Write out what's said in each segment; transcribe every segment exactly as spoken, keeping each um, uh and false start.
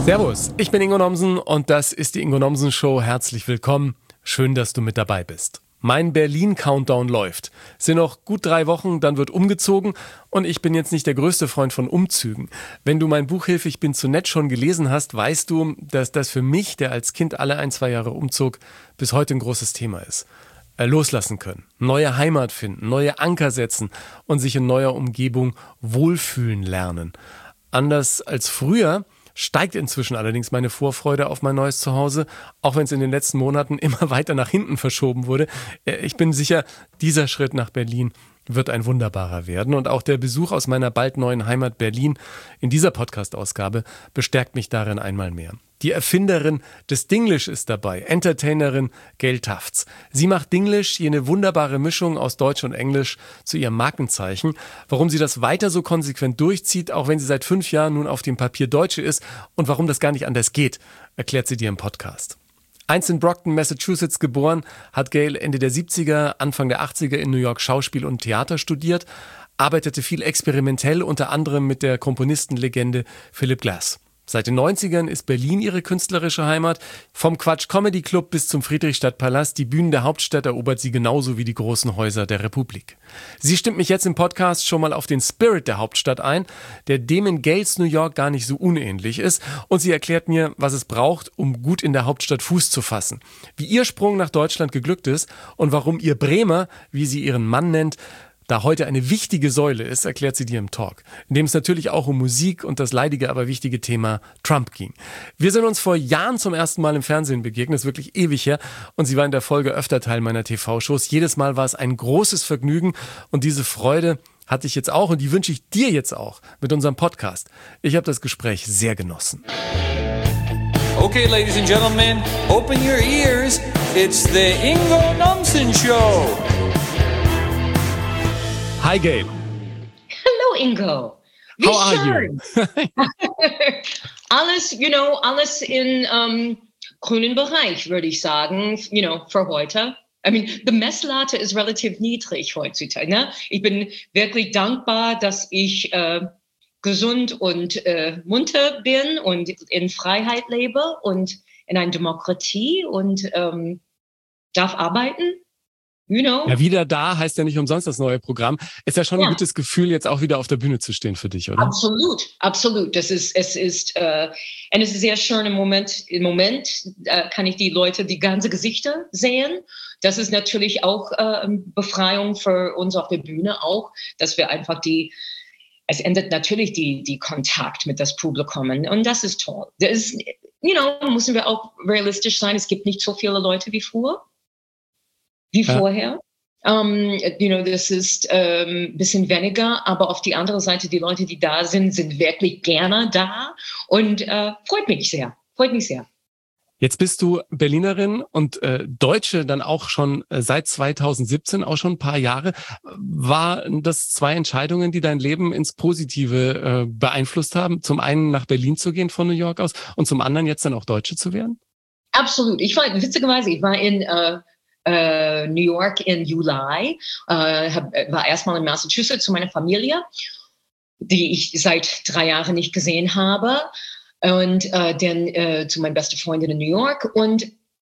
Servus, ich bin Ingo Nomsen und das ist die Ingo Nomsen Show. Herzlich willkommen. Schön, dass du mit dabei bist. Mein Berlin-Countdown läuft. Es sind noch gut drei Wochen, dann wird umgezogen und ich bin jetzt nicht der größte Freund von Umzügen. Wenn du mein Buch Hilfe, ich bin zu nett schon gelesen hast, weißt du, dass das für mich, der als Kind alle ein, zwei Jahre umzog, bis heute ein großes Thema ist. Loslassen können, neue Heimat finden, neue Anker setzen und sich in neuer Umgebung wohlfühlen lernen. Anders als früher steigt inzwischen allerdings meine Vorfreude auf mein neues Zuhause, auch wenn es in den letzten Monaten immer weiter nach hinten verschoben wurde. Ich bin sicher, dieser Schritt nach Berlin wird ein wunderbarer werden. Und auch der Besuch aus meiner bald neuen Heimat Berlin in dieser Podcast-Ausgabe bestärkt mich darin einmal mehr. Die Erfinderin des Dinglish ist dabei, Entertainerin Gail Tufts. Sie macht Dinglish, jene wunderbare Mischung aus Deutsch und Englisch, zu ihrem Markenzeichen. Warum sie das weiter so konsequent durchzieht, auch wenn sie seit fünf Jahren nun auf dem Papier Deutsche ist und warum das gar nicht anders geht, erklärt sie dir im Podcast. Einst in Brockton, Massachusetts geboren, hat Gail Ende der siebziger, Anfang der achtziger in New York Schauspiel und Theater studiert, arbeitete viel experimentell, unter anderem mit der Komponistenlegende Philip Glass. Seit den neunzigern ist Berlin ihre künstlerische Heimat. Vom Quatsch Comedy Club bis zum Friedrichstadtpalast, die Bühnen der Hauptstadt erobert sie genauso wie die großen Häuser der Republik. Sie stimmt mich jetzt im Podcast schon mal auf den Spirit der Hauptstadt ein, der dem in Gails New York gar nicht so unähnlich ist. Und sie erklärt mir, was es braucht, um gut in der Hauptstadt Fuß zu fassen. Wie ihr Sprung nach Deutschland geglückt ist und warum ihr Bremer, wie sie ihren Mann nennt, da heute eine wichtige Säule ist, erklärt sie dir im Talk, in dem es natürlich auch um Musik und das leidige, aber wichtige Thema Trump ging. Wir sind uns vor Jahren zum ersten Mal im Fernsehen begegnet, das ist wirklich ewig her, und sie war in der Folge öfter Teil meiner T V-Shows. Jedes Mal war es ein großes Vergnügen und diese Freude hatte ich jetzt auch und die wünsche ich dir jetzt auch mit unserem Podcast. Ich habe das Gespräch sehr genossen. Okay, ladies and gentlemen, open your ears. It's the Ingo Nomsen Show. Hi, Gail. Hello, Ingo. Wie How are schön. you? alles, you know, alles in um, grünen Bereich, würde ich sagen, you know, für heute. I mean, die Messlatte ist relativ niedrig heutzutage. Ne? Ich bin wirklich dankbar, dass ich äh, gesund und äh, munter bin und in Freiheit lebe und in einer Demokratie und ähm, darf arbeiten. You know. Ja, wieder da heißt ja nicht umsonst das neue Programm. Ist ja schon ein Ja. gutes Gefühl, jetzt auch wieder auf der Bühne zu stehen für dich, oder? Absolut, absolut. Das ist, es ist, äh, und es ist sehr schön im Moment. Im Moment äh, kann ich die Leute, die ganze Gesichter sehen. Das ist natürlich auch äh, Befreiung für uns auf der Bühne auch, dass wir einfach die, es ändert natürlich die, die Kontakt mit das Publikum und das ist toll. Das ist, you know, müssen wir auch realistisch sein. Es gibt nicht so viele Leute wie früher. Wie Ja. vorher. Um, you know, das ist ein ähm, bisschen weniger, aber auf die andere Seite, die Leute, die da sind, sind wirklich gerne da und äh, freut mich sehr, freut mich sehr. Jetzt bist du Berlinerin und äh, Deutsche dann auch schon äh, seit zweitausendsiebzehn, auch schon ein paar Jahre. Waren das zwei Entscheidungen, die dein Leben ins Positive äh, beeinflusst haben? Zum einen nach Berlin zu gehen von New York aus und zum anderen jetzt dann auch Deutsche zu werden? Absolut. Ich war, witzigerweise, ich war in äh, äh, New York im Juli, äh, hab, war erstmal in Massachusetts zu meiner Familie, die ich seit drei Jahren nicht gesehen habe. Und äh, dann äh, zu meiner besten Freundin in New York. Und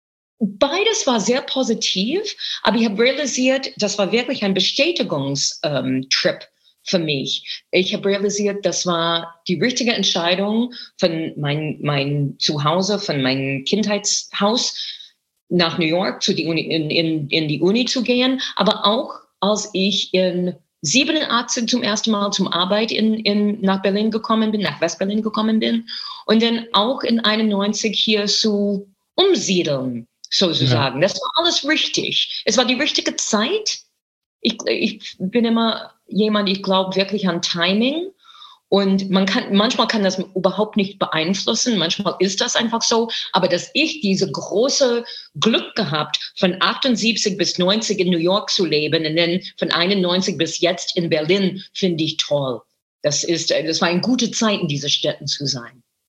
beides war sehr positiv, aber ich habe realisiert, das war wirklich ein Bestätigungstrip ähm, für mich. Ich habe realisiert, das war die richtige Entscheidung von mein, mein Zuhause, von meinem Kindheitshaus nach New York zu die Uni, in, in, in die Uni zu gehen. Aber auch als ich in siebenundachtzig zum ersten Mal zum Arbeit in, in, nach Berlin gekommen bin, nach West-Berlin gekommen bin und dann auch in einundneunzig hier zu umsiedeln, sozusagen. Ja. Das war alles richtig. Es war die richtige Zeit. Ich, ich bin immer jemand, ich glaube wirklich an Timing. Und man kann, manchmal kann das überhaupt nicht beeinflussen. Manchmal ist das einfach so. Aber dass ich diese große Glück gehabt, von achtundsiebzig bis neunzig in New York zu leben und dann von einundneunzig bis jetzt in Berlin, finde ich toll. Das ist, das war eine gute Zeit, in diesen Städten zu sein.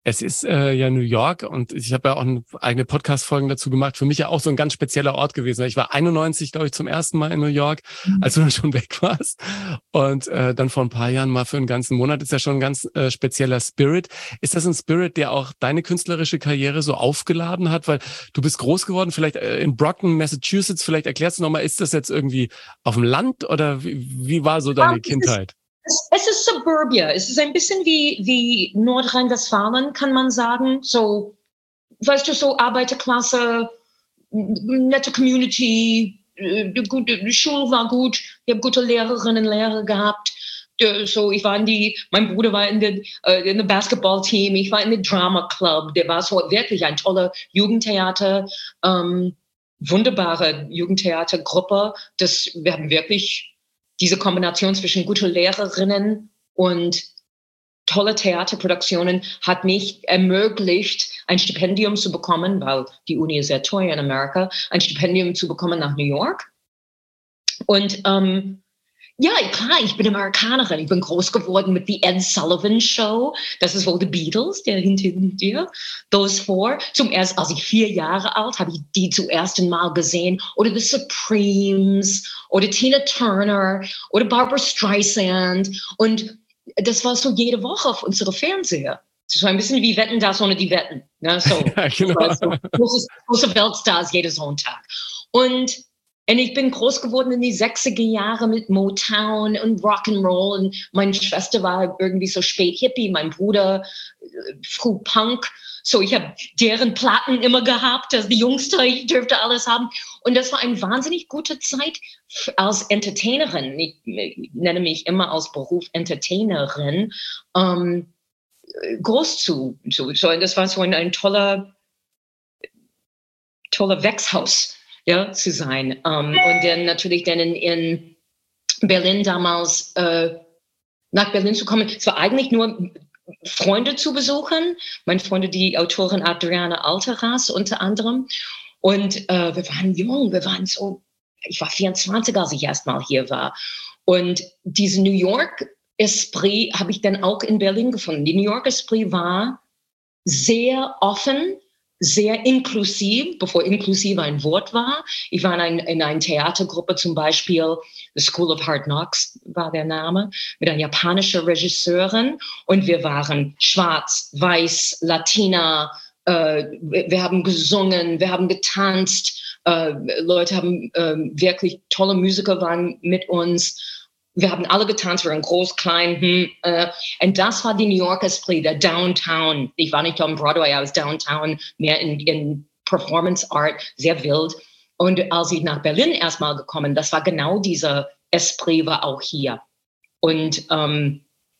Es ist äh, ja New York und ich habe ja auch eine eigene Podcast-Folgen dazu gemacht. Für mich ja auch so ein ganz spezieller Ort gewesen. Ich war einundneunzig, glaube ich, zum ersten Mal in New York, als du dann schon weg warst. Und äh, dann vor ein paar Jahren mal für einen ganzen Monat. Ist ja schon ein ganz äh, spezieller Spirit. Ist das ein Spirit, der auch deine künstlerische Karriere so aufgeladen hat? Weil du bist groß geworden, vielleicht äh, in Brockton, Massachusetts. Vielleicht erklärst du nochmal, ist das jetzt irgendwie auf dem Land oder wie, wie war so deine um, Kindheit? Es, es ist Suburbia. Es ist ein bisschen wie, wie Nordrhein-Westfalen, kann man sagen. So, weißt du, so Arbeiterklasse, nette Community, die, gute, die Schule war gut, ich habe gute Lehrerinnen und Lehrer gehabt. So, ich war in die, mein Bruder war in der, in der Basketballteam, ich war in der Drama Club, der war so wirklich ein toller Jugendtheater, ähm, wunderbare Jugendtheatergruppe. Das, wir haben wirklich diese Kombination zwischen gute Lehrerinnen und tolle Theaterproduktionen hat mich ermöglicht, ein Stipendium zu bekommen, weil die Uni ist sehr teuer in Amerika, ein Stipendium zu bekommen nach New York. Und ähm, ja, klar, ich bin Amerikanerin. Ich bin groß geworden mit The Ed Sullivan Show. Das ist wohl The Beatles, der hinter dir. Those Four. Zum ersten, als ich vier Jahre alt, habe ich die zum ersten Mal gesehen. Oder The Supremes. Oder Tina Turner. Oder Barbra Streisand. Und das war so jede Woche auf unserem Fernseher. So ein bisschen wie Wetten, das ohne die Wetten. Ne? So, ja, genau. so große, große Weltstars jeden Sonntag. Und Und ich bin groß geworden in die sechziger Jahre mit Motown und Rock'n'Roll. Und meine Schwester war irgendwie so spät Hippie, mein Bruder äh, früh Punk. So, ich habe deren Platten immer gehabt. Als die Jüngste, ich dürfte alles haben. Und das war eine wahnsinnig gute Zeit als Entertainerin. Ich, ich nenne mich immer als Beruf Entertainerin. Ähm, groß zu. So, so, das war so ein, ein toller, toller Wechshaus. Ja, zu sein. Um, und dann natürlich dann in, in Berlin damals äh, nach Berlin zu kommen. Es war eigentlich nur Freunde zu besuchen. Meine Freunde, die Autorin Adriana Alteras unter anderem. Und äh, wir waren jung, wir waren so, ich war vierundzwanzig, als ich erstmal hier war. Und diese New York Esprit habe ich dann auch in Berlin gefunden. Die New York Esprit war sehr offen, sehr inklusiv, bevor inklusiv ein Wort war. Ich war in, ein, in einer Theatergruppe, zum Beispiel The School of Hard Knocks war der Name, mit einer japanischen Regisseurin. Und wir waren schwarz, weiß, Latina. Äh, wir haben gesungen, wir haben getanzt. Äh, Leute haben äh, wirklich tolle Musiker waren mit uns. Wir haben alle getanzt, wir waren groß, klein. Hm, äh, und das war die New York Esprit, der Downtown. Ich war nicht am Broadway, I was Downtown, mehr in, in Performance Art, sehr wild. Und als ich nach Berlin erstmal gekommen, das war genau dieser Esprit, war auch hier. Und ähm,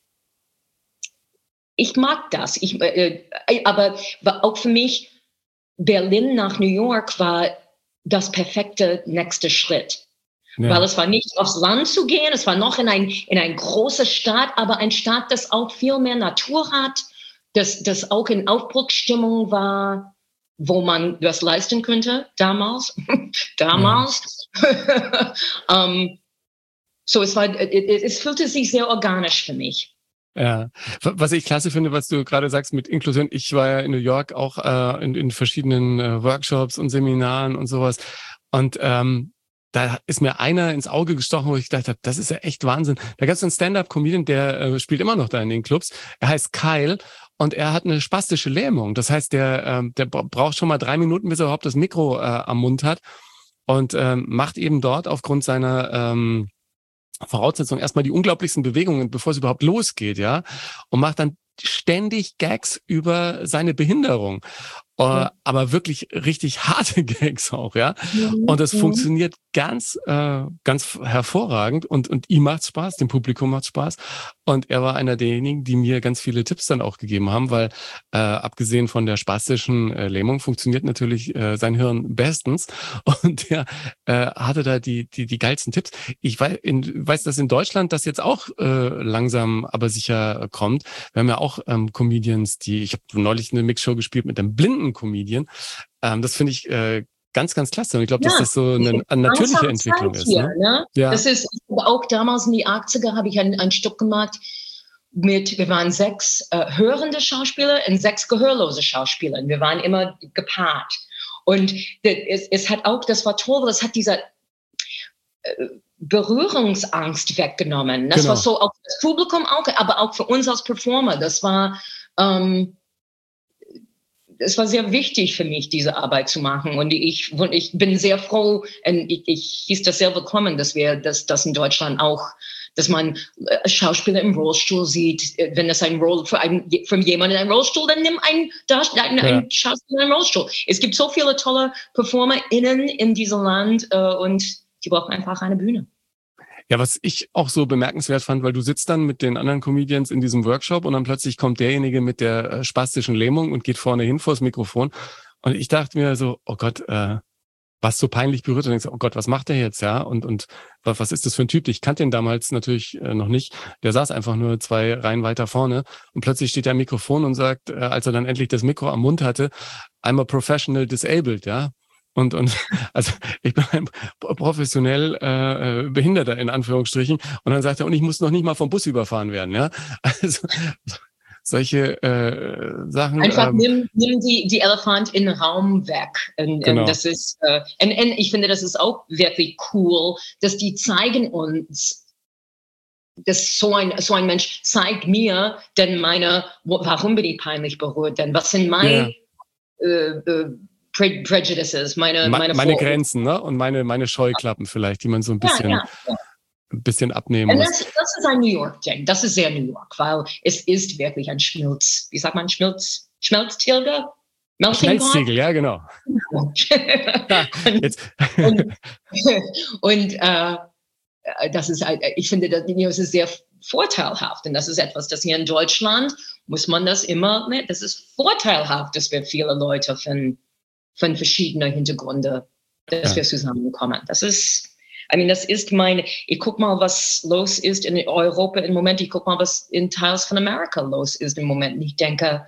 ich mag das. Ich, äh, aber auch für mich, Berlin nach New York war das perfekte nächste Schritt. Ja. Weil es war nicht aufs Land zu gehen, es war noch in ein, in eine große Stadt, aber ein Stadt, das auch viel mehr Natur hat, das, das auch in Aufbruchsstimmung war, wo man das leisten könnte, damals, damals. Ja. um, so es war, es fühlte sich sehr organisch für mich. Ja, was ich klasse finde, was du gerade sagst mit Inklusion, ich war ja in New York auch äh, in, in verschiedenen äh, Workshops und Seminaren und sowas und ähm, da ist mir einer ins Auge gestochen, wo ich gedacht habe, das ist ja echt Wahnsinn. Da gab es einen Stand-up-Comedian, der äh, spielt immer noch da in den Clubs. Er heißt Kyle und er hat eine spastische Lähmung. Das heißt, der, äh, der braucht schon mal drei Minuten, bis er überhaupt das Mikro äh, am Mund hat und ähm, macht eben dort aufgrund seiner ähm, Voraussetzung erstmal die unglaublichsten Bewegungen, bevor es überhaupt losgeht, ja, und macht dann ständig Gags über seine Behinderung. Uh, aber wirklich richtig harte Gags auch, ja. Mhm. Und das mhm. funktioniert ganz, äh, ganz hervorragend und, und ihm macht's Spaß, dem Publikum macht's Spaß. Und er war einer derjenigen, die mir ganz viele Tipps dann auch gegeben haben, weil äh, abgesehen von der spastischen äh, Lähmung funktioniert natürlich äh, sein Hirn bestens. Und er äh, hatte da die, die, die geilsten Tipps. Ich weiß, in, weiß, dass in Deutschland das jetzt auch äh, langsam, aber sicher kommt. Wir haben ja auch ähm, Comedians, die, ich habe neulich eine Mixshow gespielt mit einem blinden Comedian. Ähm, das finde ich äh, ganz, ganz klasse. Und ich glaube, ja, dass das so eine, eine natürliche Entwicklung ist. Hier, ne? Ne? Ja. Das ist auch damals in die achtziger habe ich ein, ein Stück gemacht, mit, wir waren sechs äh, hörende Schauspieler und sechs gehörlose Schauspieler. Wir waren immer gepaart. Und es, es hat auch, das war toll, das hat dieser äh, Berührungsangst weggenommen. Das Genau. war so auch für das Publikum auch, aber auch für uns als Performer. Das war, ähm, es war sehr wichtig für mich, diese Arbeit zu machen. Und ich, ich bin sehr froh, und ich, ich hieß das sehr willkommen, dass wir, dass das in Deutschland auch, dass man Schauspieler im Rollstuhl sieht. Wenn es ein Roll für, ein, für jemanden in einem Rollstuhl, dann nimm einen, einen, ja. einen Schauspieler im Rollstuhl. Es gibt so viele tolle PerformerInnen in diesem Land äh, und die brauchen einfach eine Bühne. Ja, was ich auch so bemerkenswert fand, weil du sitzt dann mit den anderen Comedians in diesem Workshop und dann plötzlich kommt derjenige mit der äh, spastischen Lähmung und geht vorne hin vors Mikrofon. Und ich dachte mir so, oh Gott, äh, was so peinlich berührt. Und denkst, oh Gott, was macht der jetzt, ja? Und und was ist das für ein Typ? Ich kannte ihn damals natürlich äh, noch nicht. Der saß einfach nur zwei Reihen weiter vorne und plötzlich steht er am Mikrofon und sagt, äh, als er dann endlich das Mikro am Mund hatte, I'm a professional disabled, ja? Und und also ich bin ein professionell äh, Behinderter in Anführungsstrichen. Und dann sagt er, und ich muss noch nicht mal vom Bus überfahren werden, ja? Also solche äh, Sachen. Einfach ähm, nimm, nimm die, die Elefant in den Raum weg. Und, genau. und das ist, äh, und, und ich finde, das ist auch wirklich cool, dass die zeigen uns, dass so ein, so ein Mensch zeigt mir, denn meine, warum bin ich peinlich berührt? Denn was sind meine ja. äh, äh, Pre- Prejudices, meine, Ma- meine, meine Grenzen, ne? Und meine, meine Scheuklappen vielleicht, die man so ein bisschen, ja, ja, ja. ein bisschen abnehmen Und muss. das, das ist ein New York-Ding. Das ist sehr New York, weil es ist wirklich ein Schmelz, wie sagt man, Schmelz, Schmelztiegel? Schmelztiegel, ja, genau. und Jetzt. und, und äh, das ist, ich finde, das ist sehr vorteilhaft. Und das ist etwas, das hier in Deutschland muss man das immer, ne, das ist vorteilhaft, dass wir viele Leute von, von verschiedenen Hintergründen, dass ja. wir zusammenkommen. Das ist, I mean, das ist mein, ich guck mal, was los ist in Europa im Moment, ich guck mal, was in Teilen von Amerika los ist im Moment. Und ich denke,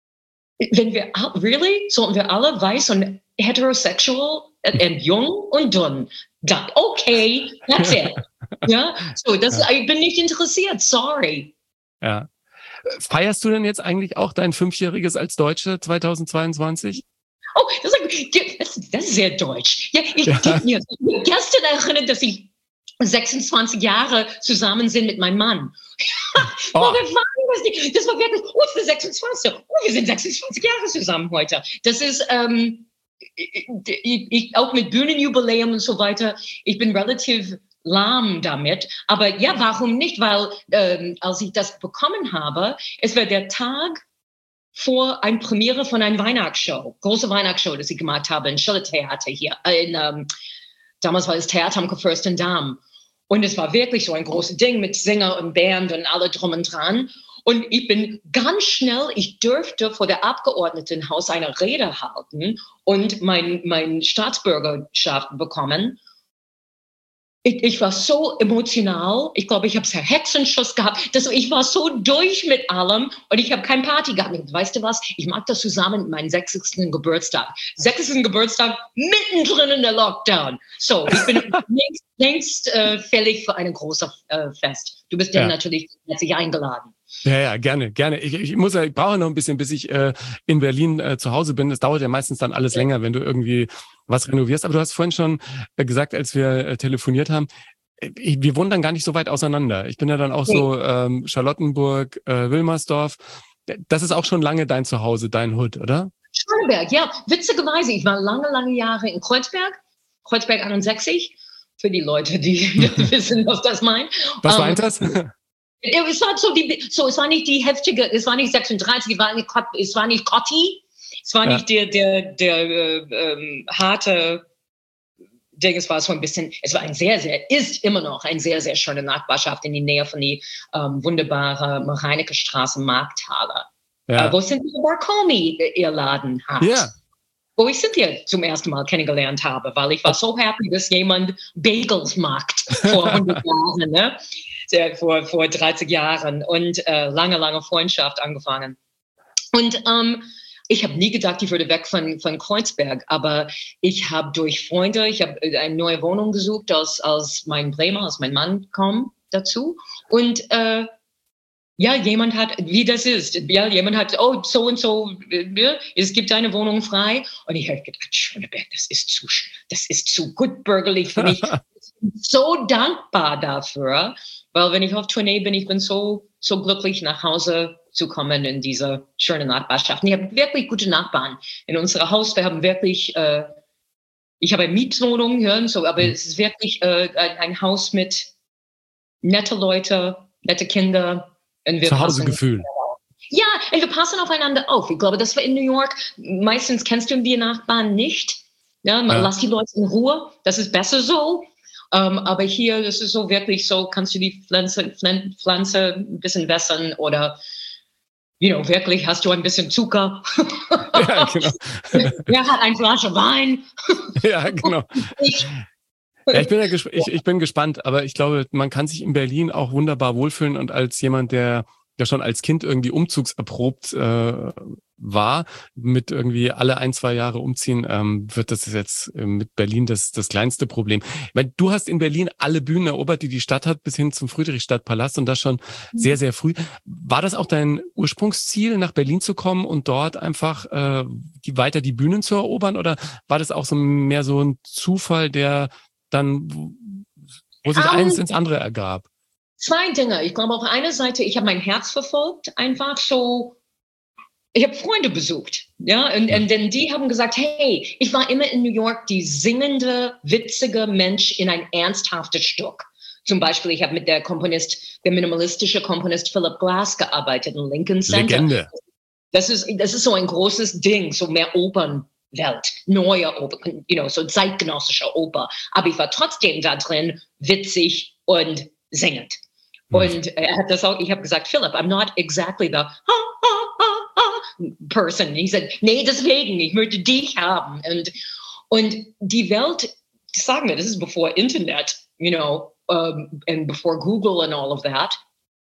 wenn wir, really, sollten wir alle weiß und heterosexual und jung und dünn, dann, okay, that's it. Ja, so, das, ja. Ich bin nicht interessiert, sorry. Ja. Feierst du denn jetzt eigentlich auch dein Fünfjähriges als Deutsche zweitausendzweiundzwanzig? Oh, das ist, das, das ist sehr deutsch. Ja, ich, ja. Ich, ich, ich gestern erinnert, dass ich sechsundzwanzig Jahre zusammen sind mit meinem Mann. Oh. Oh, wir waren das, nicht. Das war wirklich, oh, es ist sechsundzwanzig. Oh, wir sind sechsundzwanzig Jahre zusammen heute. Das ist, ähm, ich, ich, auch mit Bühnenjubiläum und so weiter, ich bin relativ lahm damit. Aber ja, warum nicht? Weil, ähm, als ich das bekommen habe, es war der Tag vor einer Premiere von einer Weihnachtsshow, große Weihnachtsshow, das ich gemacht habe in Schiller Theater hier. In, ähm, damals war das Theater am Kurfürstendamm. Und es war wirklich so ein großes Ding mit Sänger und Band und alle drum und dran. Und ich bin ganz schnell, ich dürfte vor der Abgeordnetenhaus eine Rede halten und mein, mein Staatsbürgerschaft bekommen. Ich, ich war so emotional. Ich glaube, ich habe einen Hexenschuss gehabt. Das, ich war so durch mit allem und ich habe keine Party gehabt. Weißt du was? Ich mag das zusammen mit meinem sechzigsten Geburtstag. sechzigsten Geburtstag, mittendrin in der Lockdown. So, ich bin längst, längst äh, fällig für ein großes äh, Fest. Du bist ja natürlich herzlich eingeladen. Ja, ja, gerne, gerne. Ich, ich muss ja, ich brauche noch ein bisschen, bis ich äh, in Berlin äh, zu Hause bin. Das dauert ja meistens dann alles länger, wenn du irgendwie was renovierst. Aber du hast vorhin schon äh, gesagt, als wir äh, telefoniert haben, äh, wir wohnen dann gar nicht so weit auseinander. Ich bin ja dann auch so ähm, Charlottenburg, äh, Wilmersdorf. Das ist auch schon lange dein Zuhause, dein Hood, oder? Schöneberg, ja. Witzigerweise, ich war lange, lange Jahre in Kreuzberg, Kreuzberg einundsechzig, für die Leute, die wissen, was das meint. Was um, meint das? Es war so, die, so, es war nicht die heftige, es war nicht sechsunddreißig, es war nicht, es war nicht Cotti, es war ja. nicht der, der, der äh, ähm, harte Ding, es war so ein bisschen, es war ein sehr, sehr, ist immer noch ein sehr, sehr schöne Nachbarschaft in die Nähe von die ähm, wunderbare Mareinecker Straße Markthalle. Ja. Äh, wo sind die Barcomi ihr Laden hat? Ja. Wo ich Cynthia zum ersten Mal kennengelernt habe, weil ich war so happy, dass jemand Bagels macht vor hundert Jahren, ne? Vor, vor dreißig Jahren und äh, lange, lange Freundschaft angefangen. Und ähm, ich habe nie gedacht, ich würde weg von, von Kreuzberg, aber ich habe durch Freunde, ich habe eine neue Wohnung gesucht, als, als mein Bremer, als mein Mann kam dazu. Und äh, Ja, jemand hat, wie das ist, ja, jemand hat, oh, so und so, ja, es gibt eine Wohnung frei. Und ich habe gedacht, Schöneberg, das ist zu, das ist zu gut bürgerlich für mich. Ich bin so dankbar dafür, weil wenn ich auf Tournee bin, ich bin so, so glücklich, nach Hause zu kommen in diese schöne Nachbarschaft. Und ich habe wirklich gute Nachbarn in unserem Haus. Wir haben wirklich, äh, ich habe eine Mietwohnung, ja, so, aber es ist wirklich äh, ein, ein Haus mit nette Leute, nette Kinder. Zuhausegefühl. Ja, und wir passen aufeinander auf. Ich glaube, das war in New York. Meistens kennst du die Nachbarn nicht. Ja, man, ja. Lass die Leute in Ruhe. Das ist besser so. Um, aber hier, das ist so wirklich so, kannst du die Pflanze, Pflanze ein bisschen wässern oder, you know, wirklich hast du ein bisschen Zucker. Ja, genau. Wer hat eine Flasche Wein? Ja, genau. Ja, ich bin, ja gesp- ich, ich bin gespannt, aber ich glaube, man kann sich in Berlin auch wunderbar wohlfühlen und als jemand, der ja schon als Kind irgendwie umzugserprobt äh, war, mit irgendwie alle ein, zwei Jahre umziehen, ähm, wird das jetzt äh, mit Berlin das, das kleinste Problem. Ich meine, du hast in Berlin alle Bühnen erobert, die die Stadt hat, bis hin zum Friedrichstadtpalast und das schon sehr, sehr früh. War das auch dein Ursprungsziel, nach Berlin zu kommen und dort einfach äh, die, weiter die Bühnen zu erobern oder war das auch so mehr so ein Zufall, der dann, wo sich um, eins ins andere ergab? Zwei Dinge. Ich glaube, auf einer Seite, ich habe mein Herz verfolgt, einfach so, ich habe Freunde besucht, ja, und, ja. und denn die haben gesagt, hey, ich war immer in New York die singende, witzige Mensch in ein ernsthaftes Stück. Zum Beispiel, ich habe mit der Komponist, der minimalistische Komponist Philip Glass gearbeitet in Lincoln Center. Legende. Das ist, das ist so ein großes Ding, so mehr Opern. Welt, neue Oper, you know, so zeitgenössische Oper. Aber ich war trotzdem da drin, witzig und singend. Mhm. Und er hat das auch, ich habe gesagt, Philip, I'm not exactly the ha, ha, ha, ha person. He said, nee, deswegen, ich möchte dich haben. Und, und die Welt, sagen wir, das ist bevor Internet, you know, um, and before Google and all of that.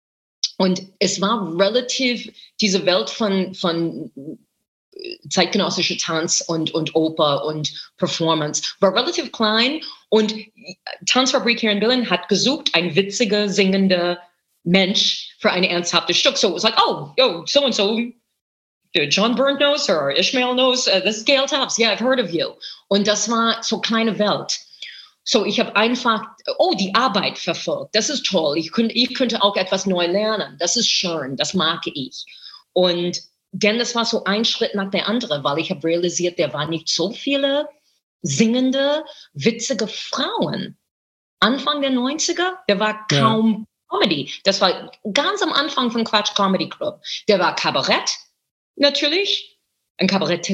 Und es war relativ, diese Welt von, von zeitgenössische Tanz und, und Oper und Performance war relativ klein und Tanzfabrik hier in Berlin hat gesucht, ein witziger, singender Mensch für ein ernsthaftes Stück. So it was like, oh, yo, so and so, John Byrne knows her, Ishmael knows, uh, this is Gail Tops, yeah, I've heard of you. Und das war so kleine Welt. So ich habe einfach, oh, die Arbeit verfolgt, das ist toll, ich könnte, ich könnte auch etwas neu lernen, das ist schön, das mag ich. Und denn das war so ein Schritt nach der anderen, weil ich habe realisiert, der waren nicht so viele singende, witzige Frauen. Anfang der neunziger, der war kaum ja. Comedy. Das war ganz am Anfang von Quatsch Comedy Club. Der war Kabarett, natürlich. Ein Kabarett,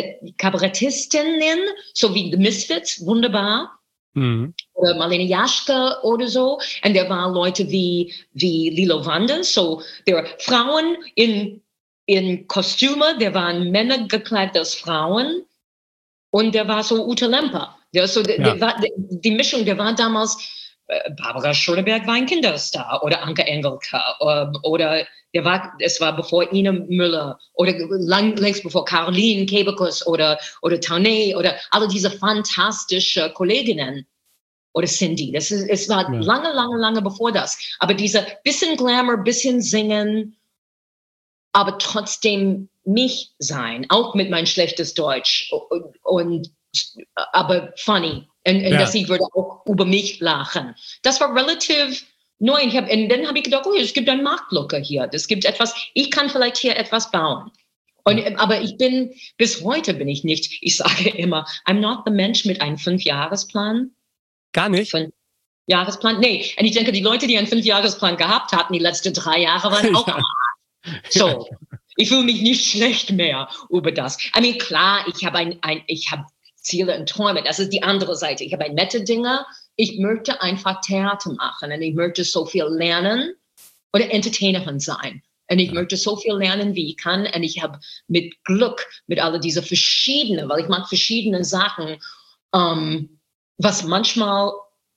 Kabarettistinnen, so wie The Misfits, wunderbar. Mhm. Oder Marlene Jaschke oder so. Und der war Leute wie, wie Lilo Wanders, so der waren Frauen in in Kostüme, der waren Männer gekleidet als Frauen und der war so Ute Lemper. Der so, der, ja. der war, der, die Mischung, der war damals, äh, Barbara Schöneberg war ein Kinderstar oder Anke Engelke äh, oder der war, es war bevor Ina Müller oder lang, längst bevor Caroline Kebekus oder, oder Taunay oder alle diese fantastischen Kolleginnen oder Cindy. Das ist, es war ja. lange, lange, lange bevor das. Aber dieser bisschen Glamour, bisschen Singen, aber trotzdem mich sein, auch mit mein schlechtes Deutsch und, und aber funny. Und, und ja. dass ich würde auch über mich lachen. Das war relativ neu. Ich hab, und dann habe ich gedacht, oh, es gibt eine Marktlücke hier. Es gibt etwas, ich kann vielleicht hier etwas bauen. Und, aber ich bin, bis heute bin ich nicht, ich sage immer, I'm not the Mensch mit einem Fünfjahresplan. Gar nicht? Fünfjahresplan? Nee. Und ich denke, die Leute, die einen Fünfjahresplan gehabt hatten, die letzten drei Jahre waren auch ja. So, ich fühle mich nicht schlecht mehr über das. I mean, klar, ich habe ein, ein, ich habe Ziele und Träume. Das ist die andere Seite. Ich habe ein nette Dinge. Ich möchte einfach Theater machen und ich möchte so viel lernen oder Entertainerin sein. Und ich ja. möchte so viel lernen, wie ich kann. Und ich habe mit Glück, mit all diese verschiedenen, weil ich mag verschiedene Sachen, um, was manchmal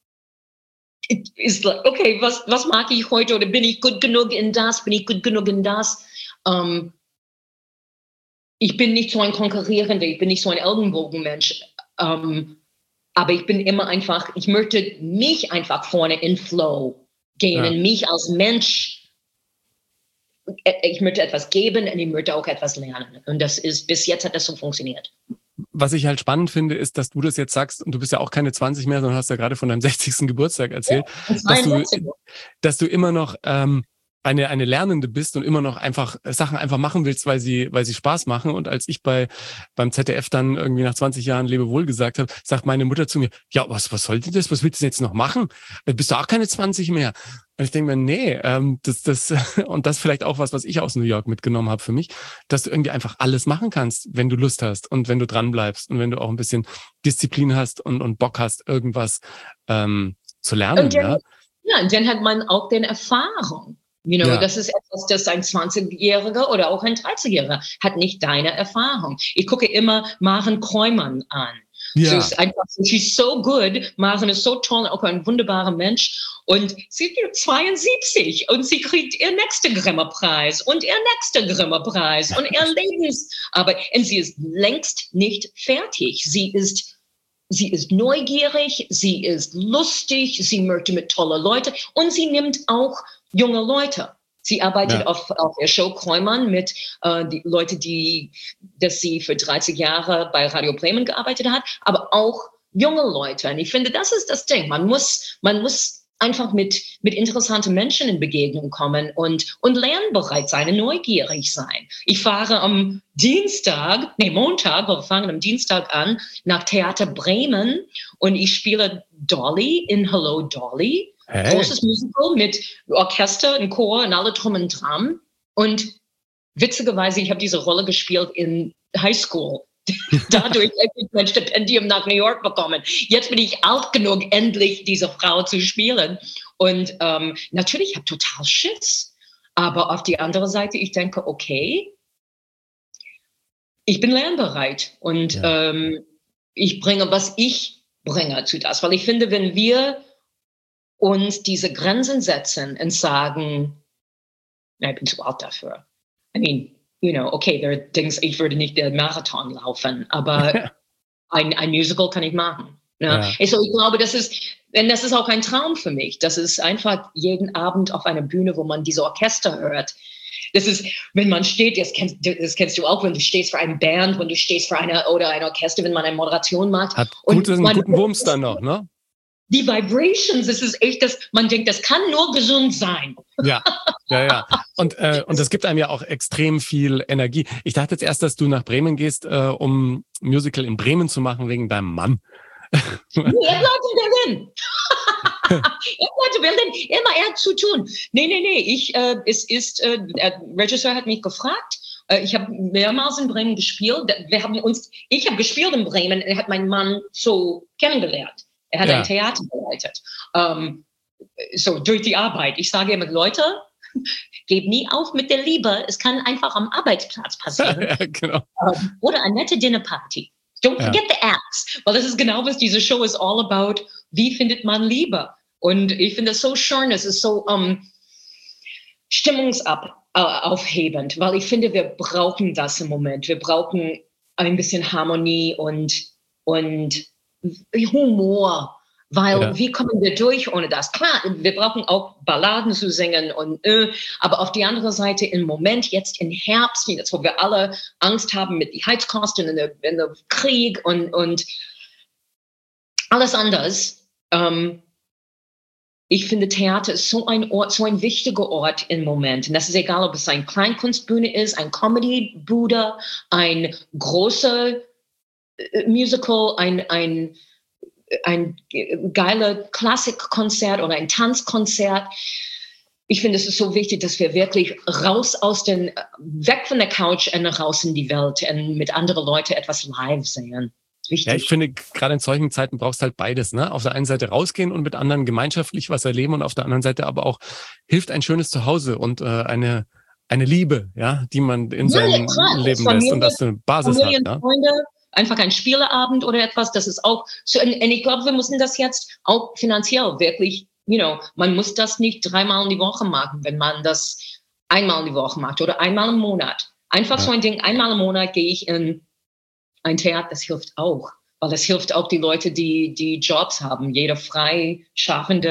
ist like, okay, was, was mag ich heute oder bin ich gut genug in das, bin ich gut genug in das? Um, ich bin nicht so ein Konkurrierender, ich bin nicht so ein Ellenbogenmensch, um, aber ich bin immer einfach, ich möchte mich einfach vorne in Flow gehen ja. und mich als Mensch ich möchte etwas geben und ich möchte auch etwas lernen. Und das ist, bis jetzt hat das so funktioniert. Was ich halt spannend finde, ist, dass du das jetzt sagst, und du bist ja auch keine zwanzig mehr, sondern hast ja gerade von deinem sechzigsten Geburtstag erzählt, ja, dass du, dass du immer noch ähm, eine eine Lernende bist und immer noch einfach Sachen einfach machen willst, weil sie weil sie Spaß machen. Und als ich bei beim Z D F dann irgendwie nach zwanzig Jahren Lebewohl gesagt habe, sagt meine Mutter zu mir, ja, was was soll denn das? Was willst du jetzt noch machen? Bist du auch keine zwanzig mehr? Und ich denke mir, nee, ähm, das das und das vielleicht auch was, was ich aus New York mitgenommen habe für mich, dass du irgendwie einfach alles machen kannst, wenn du Lust hast und wenn du dran bleibst und wenn du auch ein bisschen Disziplin hast und und Bock hast, irgendwas ähm, zu lernen. Und dann, ja? ja, und dann hat man auch den Erfahrung. You know, Ja. das ist etwas, das ein zwanzigjähriger oder auch ein dreißigjähriger hat nicht deine Erfahrung. Ich gucke immer Maren Kreumann an. Ja. Sie ist einfach, she's so good. Maren ist so toll, auch ein wunderbarer Mensch. Und sie ist zweiundsiebzig und sie kriegt ihr nächster Grimme-Preis und ihr nächster Grimme-Preis und ihr Lebensarbeit. Und sie ist längst nicht fertig. Sie ist Sie ist neugierig, sie ist lustig, sie möchte mit tollen Leuten und sie nimmt auch junge Leute. Sie arbeitet Ja. auf, auf der Show Kreumann mit äh, die Leute, die, dass sie für dreißig Jahre bei Radio Bremen gearbeitet hat, aber auch junge Leute. Und ich finde, das ist das Ding. Man muss, man muss einfach mit, mit interessanten Menschen in Begegnung kommen und, und lernbereit sein und neugierig sein. Ich fahre am Dienstag, nee, Montag, wir fangen am Dienstag an, nach Theater Bremen und ich spiele Dolly in Hello Dolly. Hey. Großes Musical mit Orchester und Chor und alle drum und dran. Und witzigerweise, ich habe diese Rolle gespielt in High School. Dadurch habe ich mein Stipendium nach New York bekommen. Jetzt bin ich alt genug, endlich diese Frau zu spielen. Und ähm, natürlich habe ich total Schiss. Aber auf die andere Seite, ich denke, okay, ich bin lernbereit. Und Ja. ähm, ich bringe, was ich bringe zu das. Weil ich finde, wenn wir uns diese Grenzen setzen und sagen, na, ich bin zu alt dafür. I mean, you know, okay, there are things, ich würde nicht den Marathon laufen, aber ein, ein Musical kann ich machen. Ja? Ja. Also ich glaube, das ist, denn das ist auch ein Traum für mich. Das ist einfach jeden Abend auf einer Bühne, wo man diese Orchester hört. Das ist, wenn man steht, das kennst, das kennst du auch, wenn du stehst für eine Band, wenn du stehst für eine oder ein Orchester, wenn man eine Moderation macht. Hat und gutes, einen man, guten Wumms dann noch, ne? Die Vibrations, das ist echt, das, man denkt, das kann nur gesund sein. Ja, ja, ja. Und, äh, und das gibt einem ja auch extrem viel Energie. Ich dachte jetzt erst, dass du nach Bremen gehst, äh, um ein Musical in Bremen zu machen wegen deinem Mann. Nee, er bleibt in Berlin. Er bleibt in Berlin. Immer er hat zu tun. Nee, nee, nee. Ich, äh, es ist, äh, der Regisseur hat mich gefragt. Äh, ich habe mehrmals in Bremen gespielt. Wir haben uns, ich habe gespielt in Bremen. Er hat meinen Mann so kennengelernt. Er hat Ja. ein Theater geleitet. Um, so durch die Arbeit. Ich sage immer, Leute, gebt nie auf mit der Liebe. Es kann einfach am Arbeitsplatz passieren. Ja, genau. Um, oder eine nette Dinnerparty. Don't Ja. forget the apps. Weil das ist genau, was diese Show ist all about. Wie findet man Liebe? Und ich finde es so schön. Es ist so um, stimmungsaufhebend. Weil ich finde, wir brauchen das im Moment. Wir brauchen ein bisschen Harmonie und, und Humor, weil Ja. wie kommen wir durch ohne das? Klar, wir brauchen auch Balladen zu singen und äh, aber auf die andere Seite im Moment jetzt im Herbst, jetzt wo wir alle Angst haben mit den Heizkosten und dem Krieg und und alles anders. Ähm, ich finde, Theater ist so ein Ort, so ein wichtiger Ort im Moment. Und das ist egal, ob es eine Kleinkunstbühne ist, ein Comedy-Bude, ein großer Musical, ein, ein, ein geiler Klassikkonzert oder ein Tanzkonzert. Ich finde, es ist so wichtig, dass wir wirklich raus aus den, weg von der Couch und raus in die Welt und mit anderen Leuten etwas live sehen. Wichtig. Ja, ich finde, gerade in solchen Zeiten brauchst du halt beides, ne? Auf der einen Seite rausgehen und mit anderen gemeinschaftlich was erleben und auf der anderen Seite aber auch hilft ein schönes Zuhause und äh, eine eine Liebe, ja, die man in Ja, seinem klar. Leben Familie, lässt und dass du eine Basis Familie hast. und Ne? Freunde, einfach ein Spieleabend oder etwas, das ist auch so, und, und ich glaube, wir müssen das jetzt auch finanziell wirklich, you know, man muss das nicht dreimal in die Woche machen, wenn man das einmal in die Woche macht oder einmal im Monat. Einfach Ja. so ein Ding, einmal im Monat gehe ich in ein Theater, das hilft auch, weil das hilft auch die Leute, die, die Jobs haben, jeder Freischaffende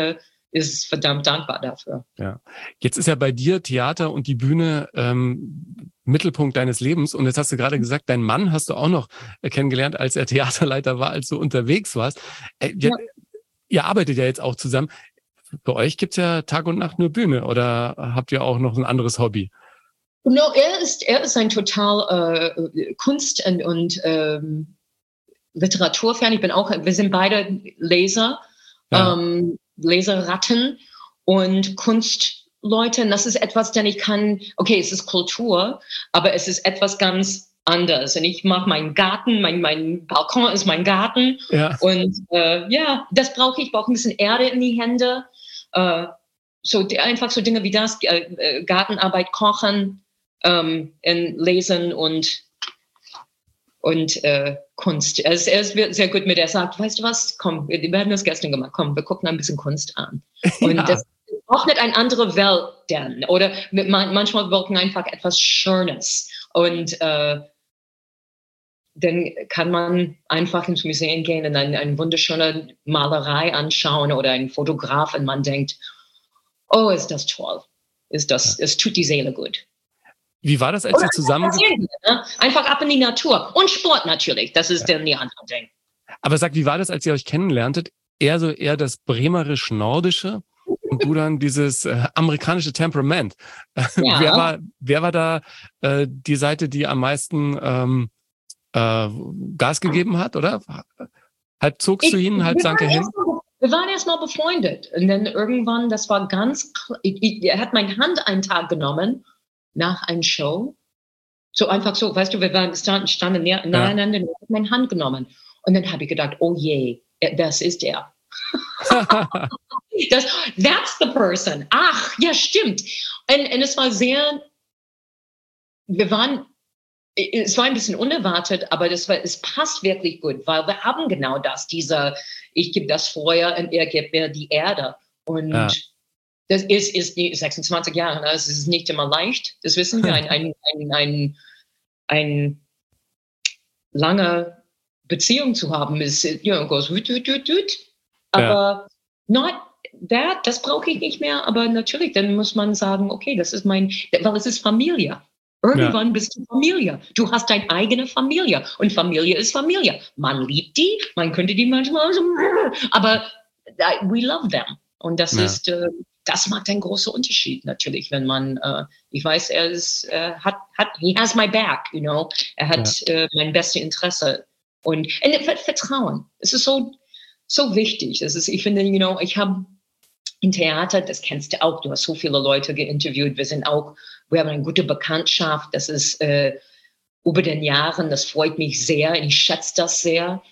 ist verdammt dankbar dafür. Ja. Jetzt ist ja bei dir Theater und die Bühne ähm, Mittelpunkt deines Lebens. Und jetzt hast du gerade gesagt, dein Mann hast du auch noch kennengelernt, als er Theaterleiter war, als du unterwegs warst. Äh, ja. Ihr arbeitet ja jetzt auch zusammen. Bei euch gibt's ja Tag und Nacht nur Bühne. Oder habt ihr auch noch ein anderes Hobby? No, er ist, er ist ein total äh, Kunst- und, und ähm, Literaturfan. Ich bin auch, wir sind beide Leser, ja. ähm, Leseratten und Kunstleute. Und das ist etwas, denn ich kann, okay, es ist Kultur, aber es ist etwas ganz anderes. Und ich mache meinen Garten, mein, mein Balkon ist mein Garten. Ja. Und äh, ja, das brauche ich. Ich brauche ein bisschen Erde in die Hände. Äh, so einfach so Dinge wie das, äh, Gartenarbeit, Kochen, ähm, Lesen und und äh, Kunst. Er ist, er ist sehr gut mit, er sagt, weißt du was, komm, wir, wir haben das gestern gemacht, komm, wir gucken ein bisschen Kunst an. Und ja. Das öffnet eine andere Welt dann. Oder man, manchmal wirken einfach etwas Schönes. Und äh, dann kann man einfach ins Museum gehen und eine, eine wunderschöne Malerei anschauen oder einen Fotograf und man denkt, oh, ist das toll. Ist das, ja. Es tut die Seele gut. Wie war das, als ihr zusammen... Ne? Einfach ab in die Natur. Und Sport natürlich, das ist ja. dann die andere Ding. Aber sag, wie war das, als ihr euch kennenlerntet? Eher so eher das bremerisch-nordische und du dann dieses äh, amerikanische Temperament. Ja. wer, war, wer war da äh, die Seite, die am meisten ähm, äh, Gas gegeben hat, oder? Halb zogst ich, du ihn, halb sank er hin? Wir waren erst mal befreundet. Und dann irgendwann, das war ganz... Ich, ich, er hat meine Hand einen Tag genommen nach einer Show, so einfach so, weißt du, wir waren standen, standen nacheinander, ja. Und er hat meine Hand genommen. Und dann habe ich gedacht, oh je, das ist er. das, that's the person. Ach, ja, stimmt. Und, und es war sehr, wir waren, es war ein bisschen unerwartet, aber das war, es passt wirklich gut, weil wir haben genau das, dieser, ich gebe das Feuer und er gibt mir die Erde. Und ja. Das ist, ist die sechsundzwanzig Jahre, das ist nicht immer leicht, das wissen wir, ein, ein, ein, ein, ein lange Beziehung zu haben, ist, you know, goes, wut, wut, wut, wut. Aber ja. Not that, das brauche ich nicht mehr, aber natürlich, dann muss man sagen, okay, das ist mein, weil es ist Familie. Irgendwann ja. bist du Familie. Du hast deine eigene Familie und Familie ist Familie. Man liebt die, man könnte die manchmal so, aber we love them. Und das ja. ist, äh, das macht einen großen Unterschied natürlich, wenn man, äh, ich weiß, er ist, äh, hat, hat, he has my back, you know, er hat ja. äh, mein bestes Interesse und, und Vertrauen. Es ist so, so wichtig. Es ist, ich finde, you know, ich habe im Theater, das kennst du auch, du hast so viele Leute geinterviewt, wir sind auch, wir haben eine gute Bekanntschaft, das ist äh, über den Jahren, das freut mich sehr und ich schätze das sehr.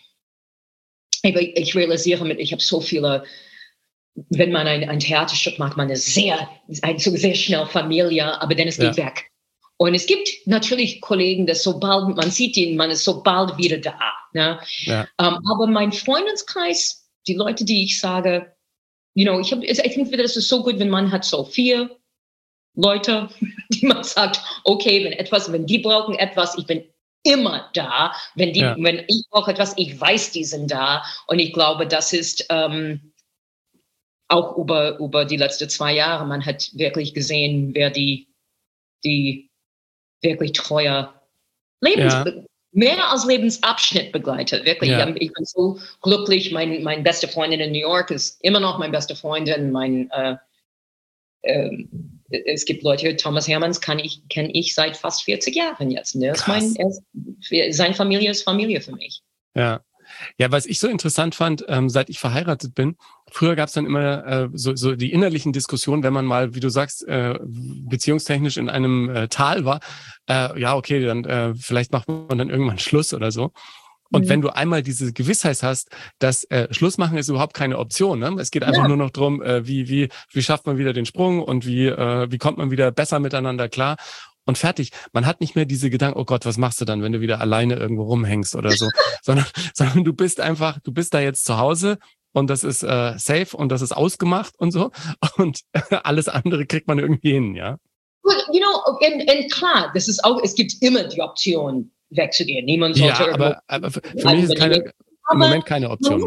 Aber ich realisiere mit, ich habe so viele, wenn man ein, ein Theaterstück macht, man ist sehr, ein, so sehr schnell Familie, aber dann es geht ja. weg. Und es gibt natürlich Kollegen, dass sobald man sieht ihn, man ist so bald wieder da. Ne? Ja. Um, aber mein Freundeskreis, die Leute, die ich sage, you know, ich, hab, ich finde, das ist so gut, wenn man hat so vier Leute, die man sagt, okay, wenn etwas, wenn die brauchen etwas, ich bin immer da. Wenn die, ja. wenn ich brauche etwas, ich weiß, die sind da. Und ich glaube, das ist ähm, auch über, über die letzten zwei Jahre, man hat wirklich gesehen, wer die, die wirklich treue Lebens, ja. mehr als Lebensabschnitt begleitet. Wirklich, ja. ich bin so glücklich. Mein, mein beste Freundin in New York ist immer noch meine beste Freundin. Mein, äh, äh, es gibt Leute, Thomas Hermanns kann ich, kenne ich seit fast vierzig Jahren jetzt. Ne? Ist mein, er, seine Familie ist Familie für mich. Ja. Ja, was ich so interessant fand, ähm, seit ich verheiratet bin, früher gab es dann immer äh, so, so die innerlichen Diskussionen, wenn man mal, wie du sagst, äh, beziehungstechnisch in einem äh, Tal war, äh, ja, okay, dann äh, vielleicht macht man dann irgendwann Schluss oder so. Und mhm. wenn du einmal diese Gewissheit hast, dass äh, Schluss machen ist überhaupt keine Option, ne? Es geht einfach ja. nur noch drum, äh, wie wie wie schafft man wieder den Sprung und wie äh, wie kommt man wieder besser miteinander klar. Und fertig. Man hat nicht mehr diese Gedanken, oh Gott, was machst du dann, wenn du wieder alleine irgendwo rumhängst oder so, sondern, sondern du bist einfach, du bist da jetzt zu Hause und das ist äh, safe und das ist ausgemacht und so und alles andere kriegt man irgendwie hin, ja. Well, you know, und, und klar, das ist auch, es gibt immer die Option, wegzugehen. Niemand sollte ja, aber, aber für, für mich ist keine, im Moment keine Option muss, mehr.